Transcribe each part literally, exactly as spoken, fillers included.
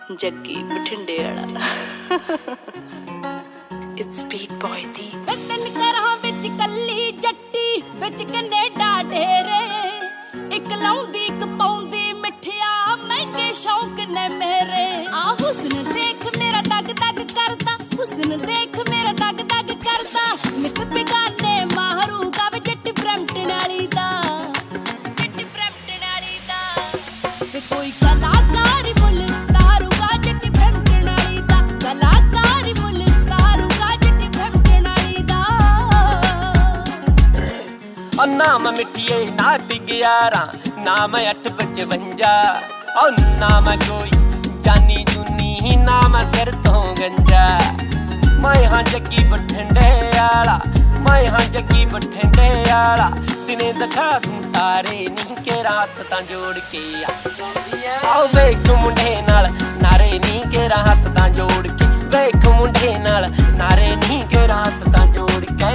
जग्गी बठिंडे वाला it's beat boy दी तन करा विच कल्ली जट्टी विच कनेडा ढेरे इक लाउंदी इक पाउंदी मिठिया महंगे शौक ने मेरे आ हुस्न देख मेरा दग दग करदा हुस्न देख मेरा दग दग करदा मित बिगाने मारूगा वे जट्टी ब्रैम्पटन वाली दा जट्टी ब्रैम्पटन वाली दा वे कोई कलाकार मुल तारूगा जट्टी ब्रैम्पटन वाली दा कलाकार मुल तारूगा जट्टी ब्रैम्पटन वाली दा ओ नाम मिठिए ना टिग्यारा नाम अठ पचवंजा ओ नाम कोई जानी जूनी नाम सिर तो गंजा मैं हाँ जग्गी बठिंडे वाला मैं हाँ जग्गी बठिंडे वाला तिने दिखा दूं तारे नी के रात तां जोड़ के आओ वेख मुंडे नाल नारे नी के रात तां जोड़ के वेख मुंडे नाल नारे नी के रात तां जोड़ के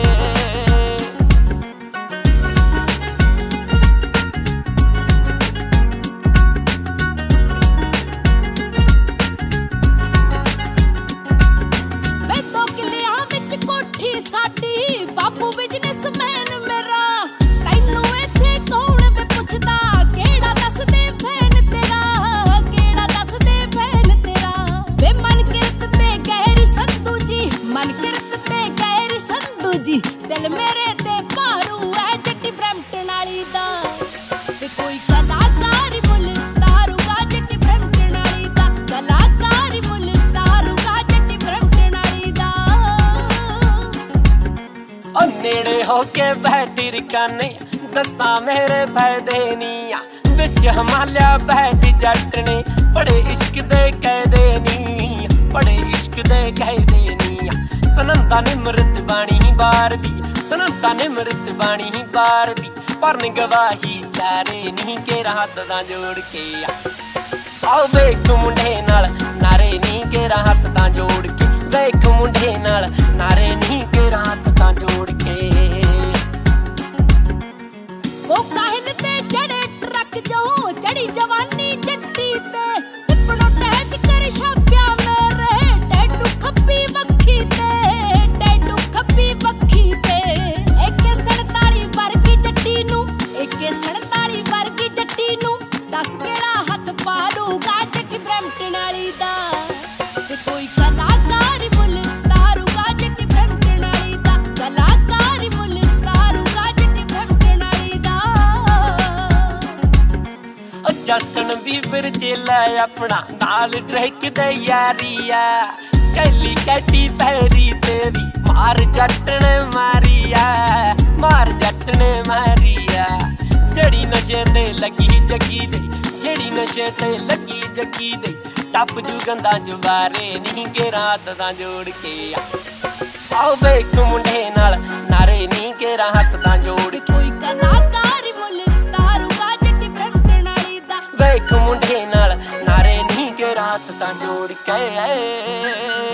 बापू बिजनेसमैन मेरा तैनू इत्थे कौन वे पुछदा केड़ा दस दे फैन तेरा केड़ा दस दे फैन तेरा वे मन किरत ते गहरी संधू जी मन किरत ते गहरी संधू जी दिल मेरे ते मारू है जट्टी ब्रैम्पटन वाली दा वे कोई कलाकार मुल तारूगा जट्टी ब्रैम्पटन वाली दा कलाकार मुल तारूगा जट्टी ब्रैम्पटन वाली दा ओ नेड़े होके बैठी रिकाने दसा मेरे फायदे नी बिच हमालिया बैठ जट ने बड़े इश्क दे कहदे नी बड़े इश्क दे कहदे नी सनंता निमृत बाणी बार भी सनंता निमृत बाणी बार भी परन गवाही चारे नी के रात दा जोड़ के आओ वेख मुंडे नाल नारे नी के रात दा जोड़ के वेख मुंडे नाल नारे नी के रात दा जोड़ के वो काहिल ते जड़े ट्रक जो चढ़ी जवानी जट्टी ते टिपड़ो टहज कर छाप्या मेरे टैटू खप्पी वक्खी ते टैटू खप्पी वक्खी ते एक सड़ताली वर्गी जट्टी नू एक सड़ताली वर्गी जट्टी नू दस केड़ा हथ पा लूगा जट्टी ब्रैम्पटन वाली दा ते कोई कलाकार मुल तारूगा जट्टी ब्रैम्पटन वाली दा कलाकार मुल तारूगा जट्टी ब्रैम्पटन वाली दा ओ जस्टन बीबर चेला अपना नाल ट्रैक दे यारिया कैली कैटी पैरी तेरी मार जट ने मारिया मार जट ने मारिया जड़ी नशे ते लगी जगी दे जड़ी नशे ते लगी जगी दे टप जू गंदा जुबारे नी के रात दा जोड़ के आओ वेख मुंडे नाल नारे नी के रात दा जोड़ के कोई कलाकार मुल तारूगा जट्टी ब्रैम्पटन वाली दा वेख मुंडे नाल नारे नी के रात दा जोड़ के